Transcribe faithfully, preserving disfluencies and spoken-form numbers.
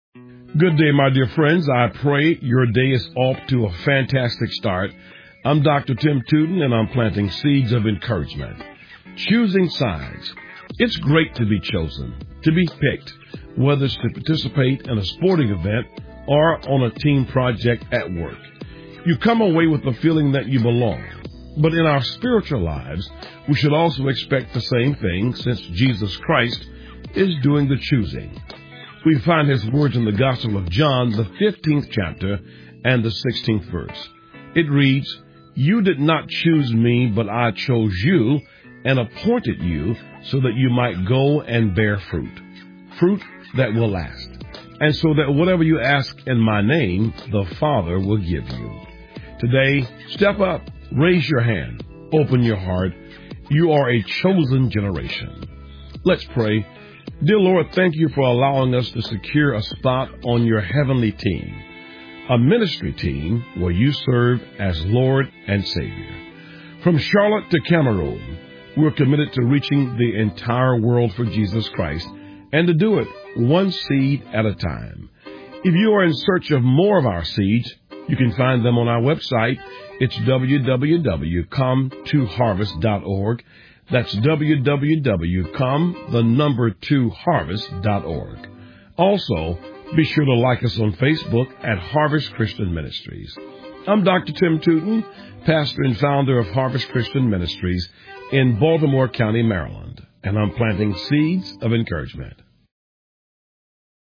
Good day, my dear friends. I pray your day is off to a fantastic start. I'm Doctor Tim Tootin, and I'm planting seeds of encouragement. Choosing sides. It's great to be chosen, to be picked, whether it's to participate in a sporting event or on a team project at work. You come away with the feeling that you belong. But in our spiritual lives, we should also expect the same thing, since Jesus Christ is doing the choosing. We find his words in the Gospel of John, the fifteenth chapter and the sixteenth verse. It reads, "You did not choose me, but I chose you and appointed you so that you might go and bear fruit, fruit that will last. And so that whatever you ask in my name, the Father will give you." Today, step up, raise your hand, open your heart. You are a chosen generation. Let's pray. Dear Lord, thank you for allowing us to secure a spot on your heavenly team, a ministry team where you serve as Lord and Savior. From Charlotte to Cameroon, we're committed to reaching the entire world for Jesus Christ, and to do it one seed at a time. If you are in search of more of our seeds, you can find them on our website. It's w w w dot come to harvest dot org. That's w w w dot come, the number two harvest dot org. Also, be sure to like us on Facebook at Harvest Christian Ministries. I'm Doctor Tim Tootin, pastor and founder of Harvest Christian Ministries in Baltimore County, Maryland, and I'm planting seeds of encouragement.